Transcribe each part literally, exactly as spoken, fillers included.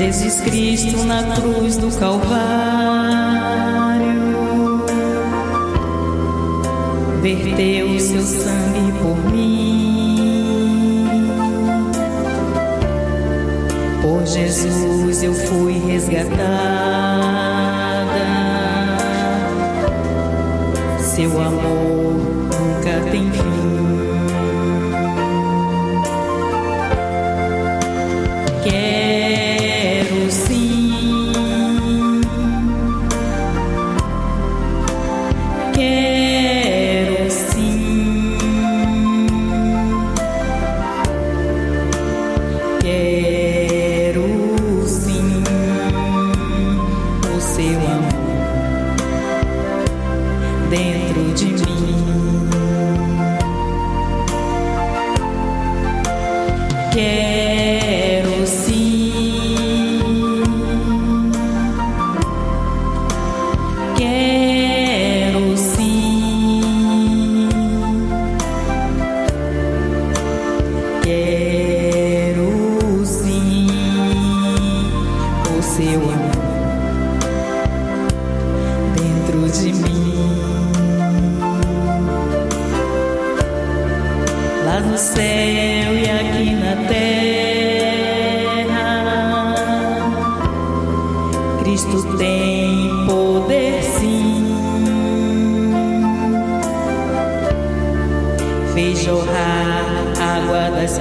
Jesus Cristo na cruz do Calvário verteu o seu sangue por mim. Por Jesus eu fui resgatada, seu amor nunca tem fim. Quero sim, quero sim, quero sim o seu amor dentro de mim. Quero sim, quero sim, quero sim o seu amor dentro de mim. Lá no céu e aqui na terra, Cristo tem poder sim. Fez jorrar água das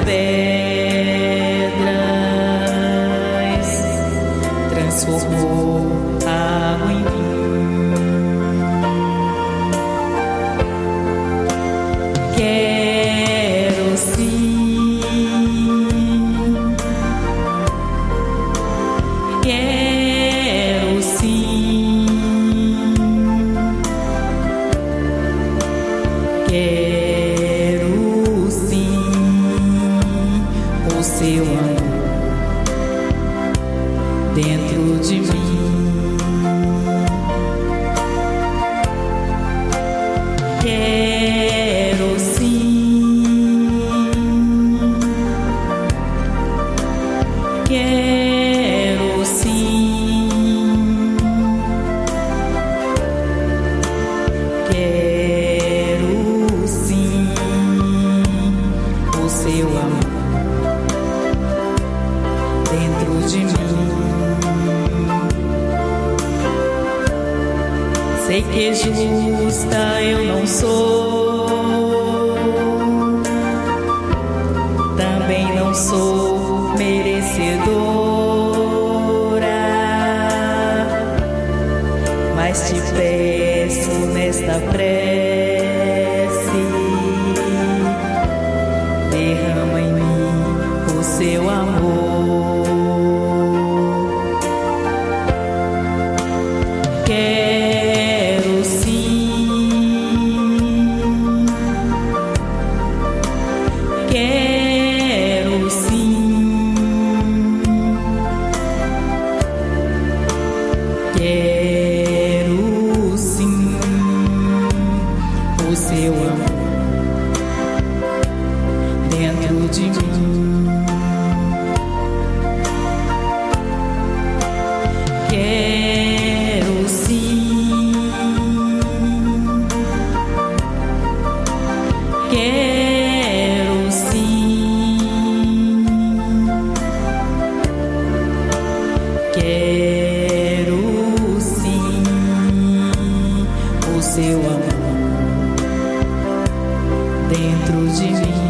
pedras, transformou água em vinho. Quero sim, quero sim, quero sim o seu amor dentro de mim. Quero sim, quero sim, quero sim o seu amor dentro de mim. Sei que justa eu não sou, também não sou merecedora, mas te peço nesta prece, derrama em mim o seu amor. Quero sim, quero sim, quero sim o seu amor dentro de mim. Quero sim, quero sim, quero sim o seu amor dentro de mim.